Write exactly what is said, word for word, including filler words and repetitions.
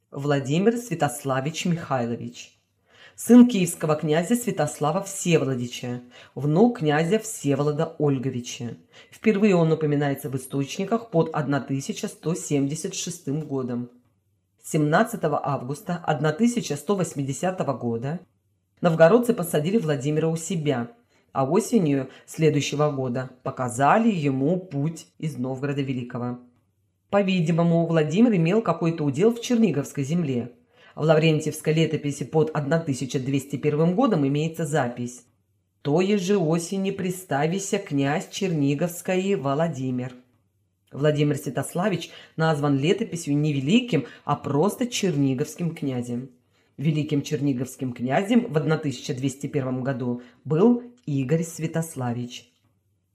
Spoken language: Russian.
Владимир Святославич Михайлович. Сын киевского князя Святослава Всеволодича, внук князя Всеволода Ольговича. Впервые он упоминается в источниках под тысяча сто семьдесят шестым годом. семнадцатого августа тысяча сто восьмидесятого года новгородцы посадили Владимира у себя, а осенью следующего года показали ему путь из Новгорода Великого. По-видимому, Владимир имел какой-то удел в Черниговской земле. В Лаврентьевской летописи под тысяча двести первым годом имеется запись: «Тое же осени приставися князь Черниговский Владимир». Владимир Святославич назван летописью не великим, а просто черниговским князем. Великим черниговским князем в тысяча двести первом году был Игорь Святославич.